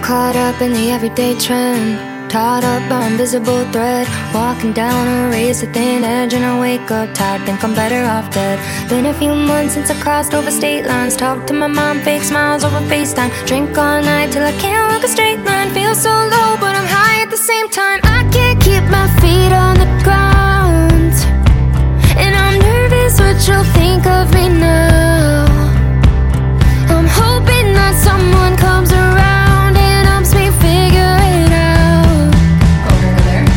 caught up in the everyday trend, tied up by invisible thread, walking down a razor thin edge, and I wake up tired, think I'm better off dead. Been a few months since I crossed over state lines, talked to my mom, fake smiles over FaceTime, drink all night till I can't walk a straight line. Feel so low but I'm high at the same time. I can't keep my feet on the ground, and I'm nervous what you'll think of me now. I'm hoping that someone comes around and helps me figure it out. Over there.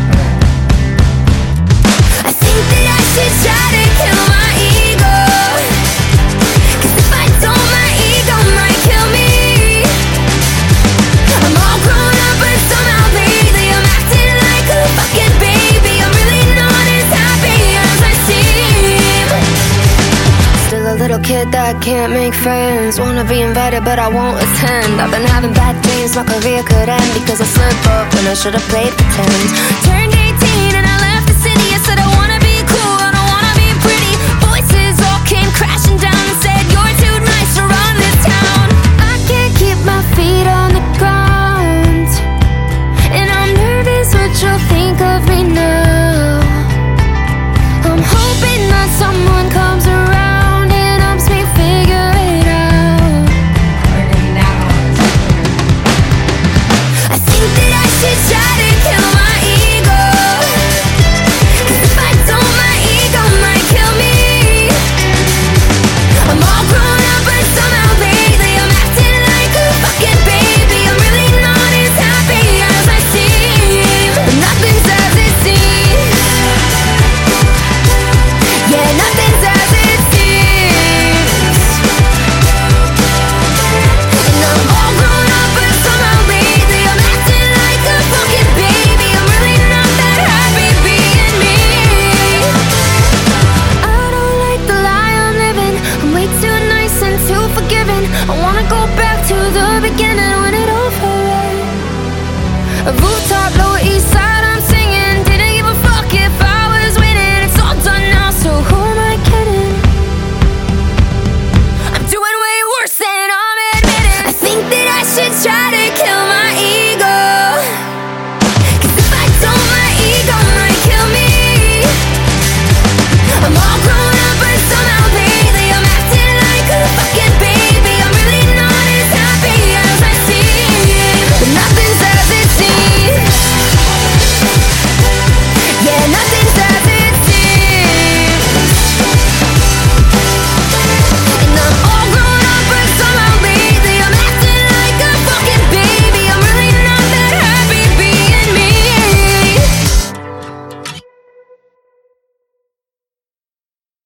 I think that I should try to kill my ego, 'cause if I don't, my ego might kill me. I'm all grown up but somehow lately I'm acting like a fucking baby. I'm really not as happy as I seem. Still a little kid that can't make friends, wanna be invited but I won't attend. I've been having bad dreams, my career could end because I slip up when I should've played pretend.